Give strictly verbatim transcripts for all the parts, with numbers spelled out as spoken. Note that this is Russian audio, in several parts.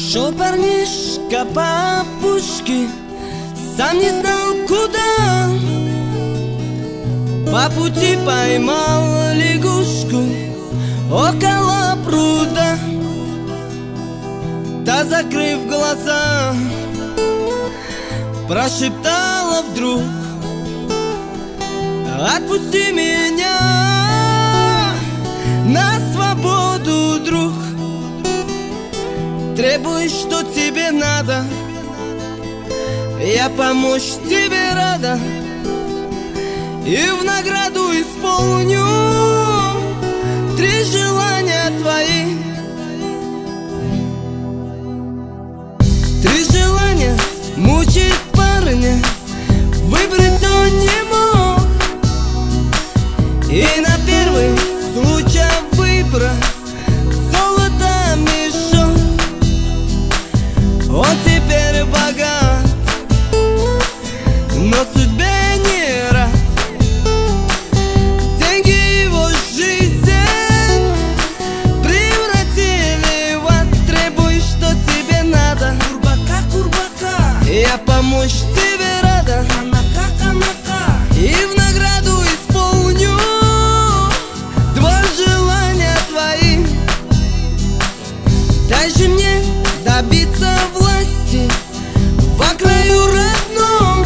Шел парнишка по опушке, сам не знал куда. По пути поймал лягушку около пруда. Та, закрыв глаза, прошептала вдруг: отпусти меня на свободу, друг. Требуешь, что тебе надо, я помочь тебе рада, и в награду исполню три желания твои. Три желания мучает парня, выбрать он не мог, и на первый случай выбора золото мешок. Он теперь богат, но судьбе не рад. Деньги его жизнь превратили в ад. Требуешь, что тебе надо, курбака, курбака, я помочь тебе рада, анака, анака, и в награду исполню два желания твои. Дай же мне добиться власти во краю родном.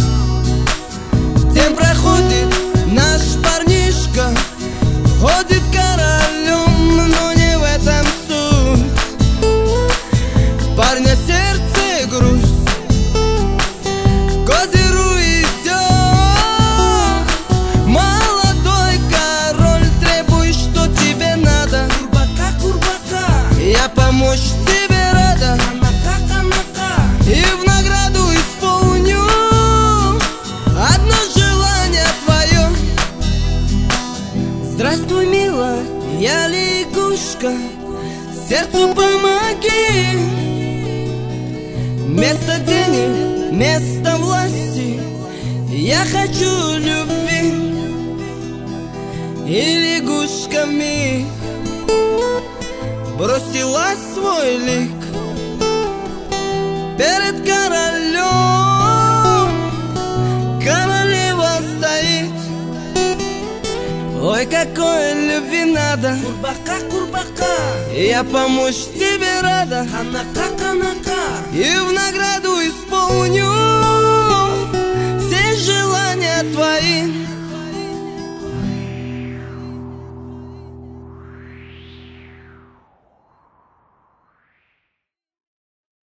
День проходит, наш парнишка ходит королем, но не в этом суть. Парня сердце грусть, к озеру идет молодой король. Требуешь, что тебе надо, курбака, курбака, я помочь тебе рада, и в награду исполню одно желание твое. Здравствуй, милая, я лягушка, сердцу помоги. Вместо денег, вместо власти я хочу любви. И лягушка вмиг бросила свой лик перед королем. Королева стоит: ой, какой любви надо, курбака, курбака, я помочь тебе рада, анака, анака, и в награду исполню